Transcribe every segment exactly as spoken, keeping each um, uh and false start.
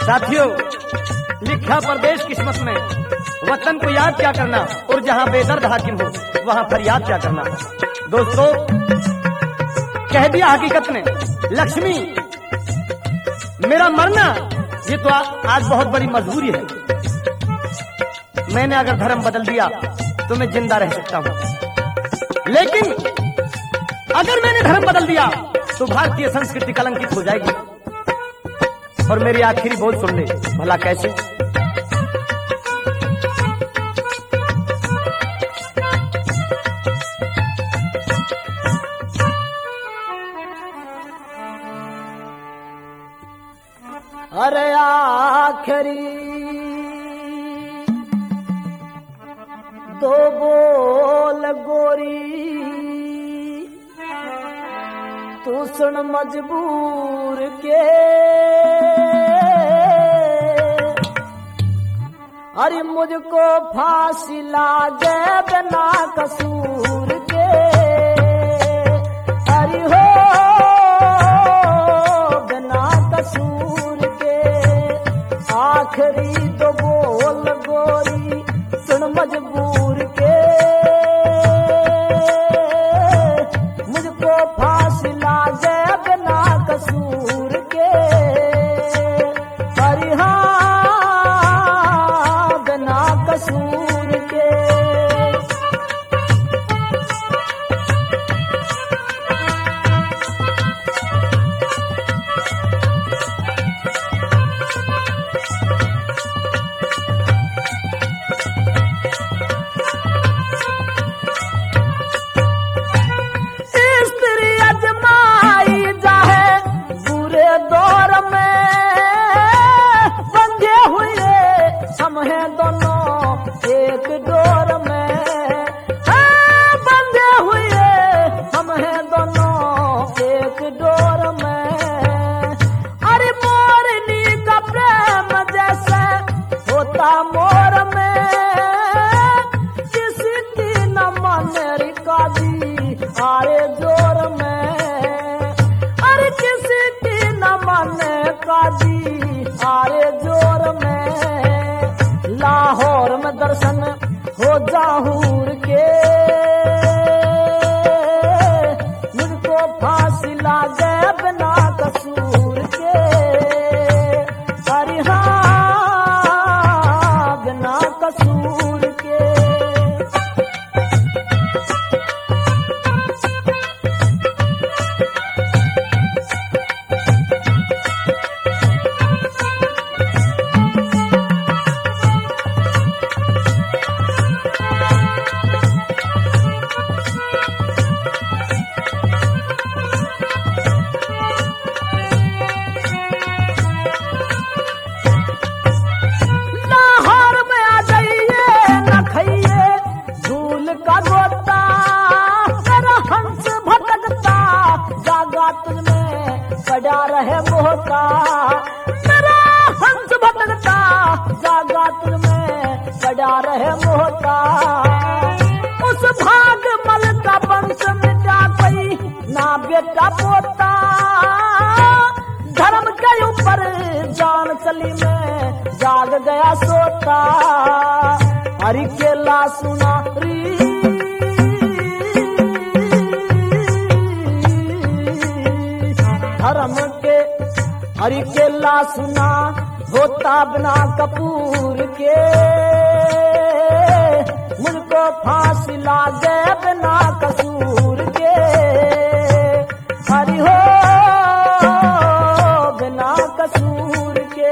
साथियों, लिखा परदेश किस्मत में, वतन को याद क्या करना और जहां बेदर्द हाकिम हो वहां फरियाद क्या करना। दोस्तों, कह दिया हकीकत ने, लक्ष्मी मेरा मरना ये तो आ, आज बहुत बड़ी मजबूरी है। मैंने अगर धर्म बदल दिया तो मैं जिंदा रह सकता हूं, लेकिन अगर मैंने धर्म बदल दिया तो भारतीय संस्कृति कलंकित हो जाएगी। और मेरी आखिरी बोल सुन ले, भला कैसे? अरे आखिरी दो बोल गोरी तू सुन मजबूर के, अरे मुझको फांसी लागे बिना कसूर के, अरे हो बिना कसूर के। आखिरी दो बोल गोरी सुन मजबूर के, मुझको फांसी लागे बिना कसूर के, अरे हाँ बिना कसूर के। मोर में किसी की न मन काजी आरे जोर में, अरे किसी की न मन काजी आरे जोर में। लाहौर में दर्शन हो जाहूर के, मुझको फांसी लागे बिना कसूर के, अरे हाँ बिना कसूर के। पड़ा रहे मोहता मेरा हंस भटकता, जागा तुझमें पड़ा रहे मोहता। उस भाग मल का वंश मिटा कोई ना बेटा पोता, धर्म के ऊपर जान चली में जाग गया सोता। हरि केला सुना री धर्म के, हरि केला सुना होता बिना कपूर के, मुझको फांसी लागे बिना कसूर के, हरि हो बिना कसूर के।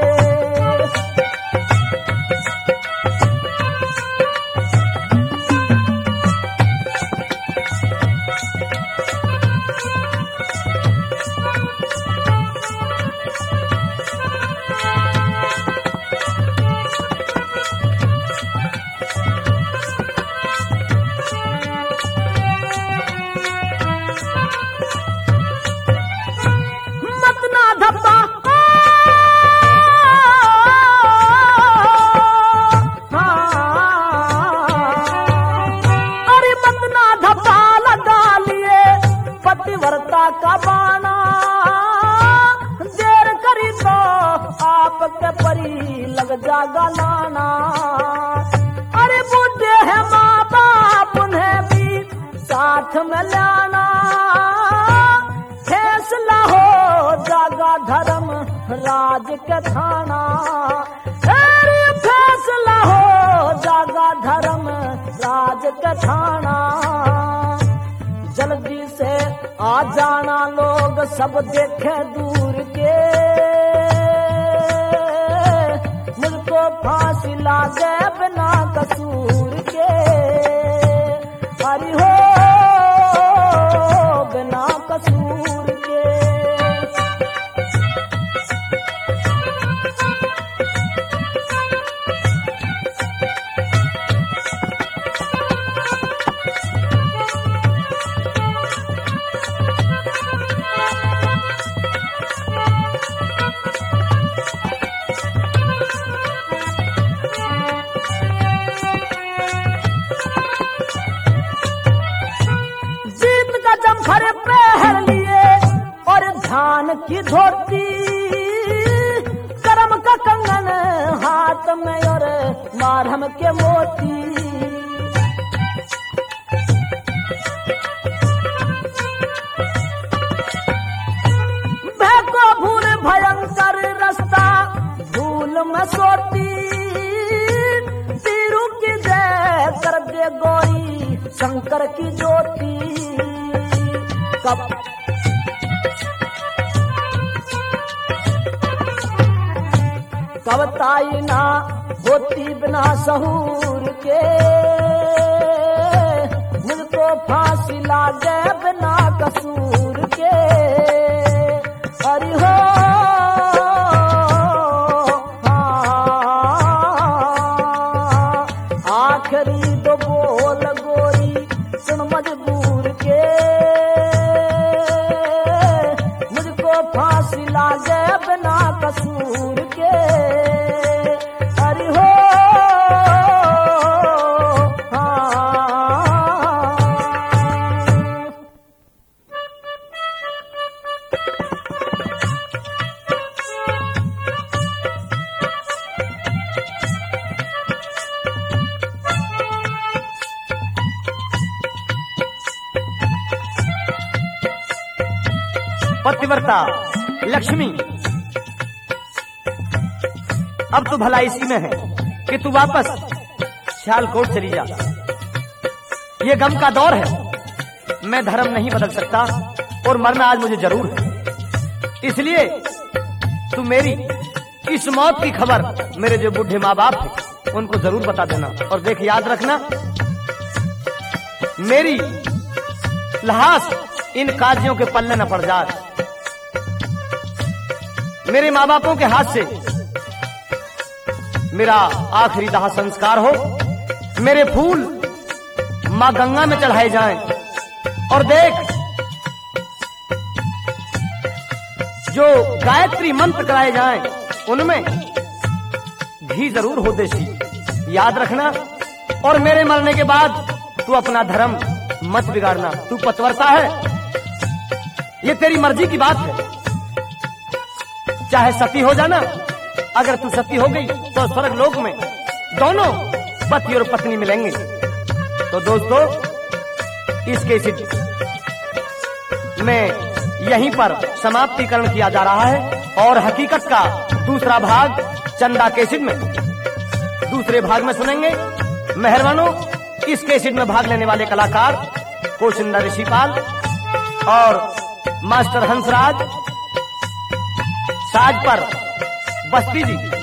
आपके परी लग जागा लाना। अरे बूढ़े है माँ बाप उन्हें भी साथ में लाना। फैसला हो जागा धर्म राज के थाना। अरे फैसला हो जागा धर्म राज के थाना। जल्दी से आ जाना लोग सब देखे दूर के। मुझको फांसी लागे बिना कसूर के। हरि हो बिना कसूर के। जमखर पहन लिए और धान की धोती। करम का कंगन हाथ में और मारहम के मोती। भय को भूल भयंकर रास्ता भूल में सोती। तीरू की जय कर दे गोरी शंकर की ज्योति। कब कवताई ना होती बिना सहूर के। मुझको फांसी लागे बिना कसूर के। हरि हो आखिरी दो बोल गोरी सुन मजबूर के। फांसी लागे बिना कसूर के। हरि हो पतिव्रता लक्ष्मी, अब तो भला इसी में है कि तू वापस सियालकोट चली जा। ये गम का दौर है, मैं धर्म नहीं बदल सकता और मरना आज मुझे जरूर है। इसलिए तू मेरी इस मौत की खबर मेरे जो बूढ़े माँ बाप थे उनको जरूर बता देना। और देख याद रखना, मेरी लाश इन काजियों के पल्ले न पड़ जाए। मेरे माँ बापों के हाथ से मेरा आखिरी दाह संस्कार हो। मेरे फूल माँ गंगा में चढ़ाए जाएं। और देख, जो गायत्री मंत्र कराए जाएं उनमें घी जरूर हो देसी, याद रखना। और मेरे मरने के बाद तू अपना धर्म मत बिगाड़ना। तू पतिव्रता है, ये तेरी मर्जी की बात है। चाहे सती हो जाना, अगर तू सती हो गई तो स्वर्ग लोक में दोनों पति और पत्नी मिलेंगे। तो दोस्तों, इस कैसेट में यहीं पर समाप्तिकरण किया जा रहा है और हकीकत का दूसरा भाग चंदा कैसेट में दूसरे भाग में सुनेंगे। मेहरबानों, इस कैसेट में भाग लेने वाले कलाकार कोशिंदा ऋषिपाल और मास्टर हंसराज, साज पर बस्ती जी,